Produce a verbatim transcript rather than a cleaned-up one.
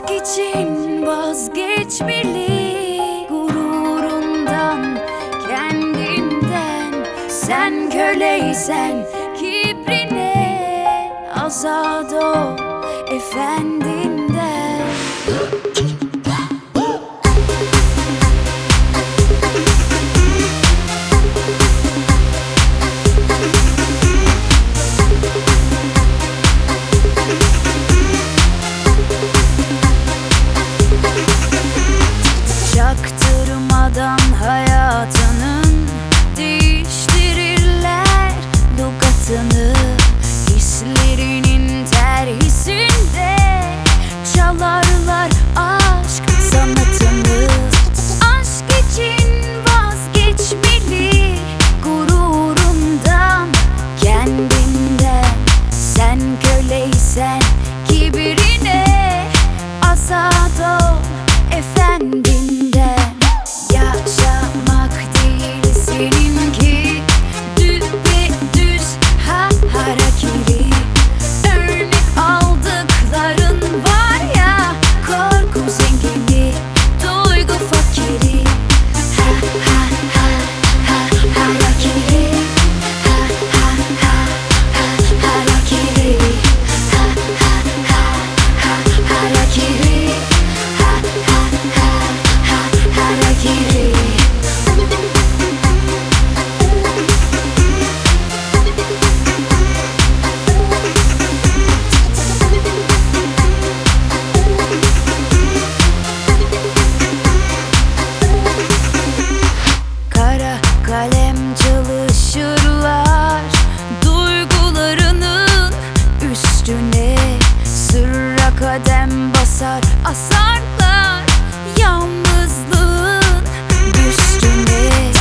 Aşk için vazgeçmeli, gururundan, kendinden. Sen köleysen kibrine, azad ol efendinden. Çaktırmadan hayatının değiştirirler lügatını. Hislerinin terhisinde çalarlar aşk sanatını. Aşk için vazgeçmeli, gururundan, kendinden. Sen köleysen kibrine, azad ol efendinden. Yaşamak değil seninki, düpedüz ha harakiri. Örnek aldıkların var ya, korku zengini, duygu fakiri. Ha ha ha ha harakiri, ha ha ha ha harakiri, ha ha ha ha harakiri, ha ha ha ha harakiri. Kara kalem çalışırlar duygularının üstüne. Sırra kadem basar asarlar yalnızlığın üstüne.